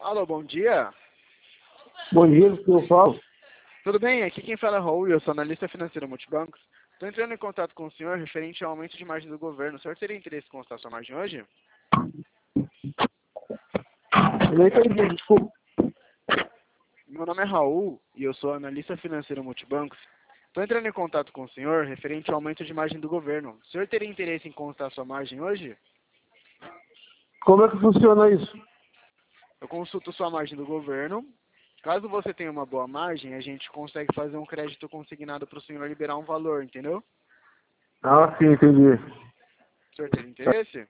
Alô, bom dia. Bom dia, do que eu falo. Tudo bem? Aqui quem fala é Raul e eu sou analista financeiro multibancos. Estou entrando em contato com o senhor referente ao aumento de margem do governo. O senhor teria interesse em constar sua margem hoje? Eu não entendi, desculpa. Meu nome é Raul e eu sou analista financeiro multibancos. Estou entrando em contato com o senhor referente ao aumento de margem do governo. O senhor teria interesse em constar sua margem hoje? Como é que funciona isso? Eu consulto sua margem do governo. Caso você tenha uma boa margem, a gente consegue fazer um crédito consignado para o senhor liberar um valor, entendeu? Ah, sim, entendi. O senhor teria interesse?